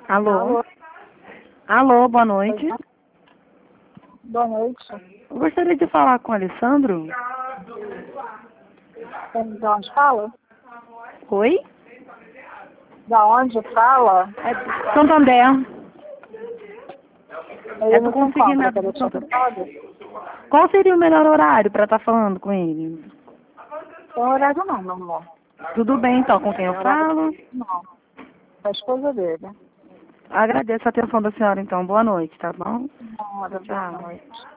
Alô? Alô? Alô, boa noite. Boa noite. Eu gostaria de falar com o Alessandro. De onde fala? Oi? Da onde fala? Santander. Ele É do não se encontra, consignado pelo do Santander. telefone. Qual seria o melhor horário para estar falando com ele? Tem horário não, meu amor. Tudo bem, então, com quem eu falo? Não. É a esposa dele. Agradeço a atenção da senhora, então. Boa noite, tá bom? Não, boa Tchau. noite.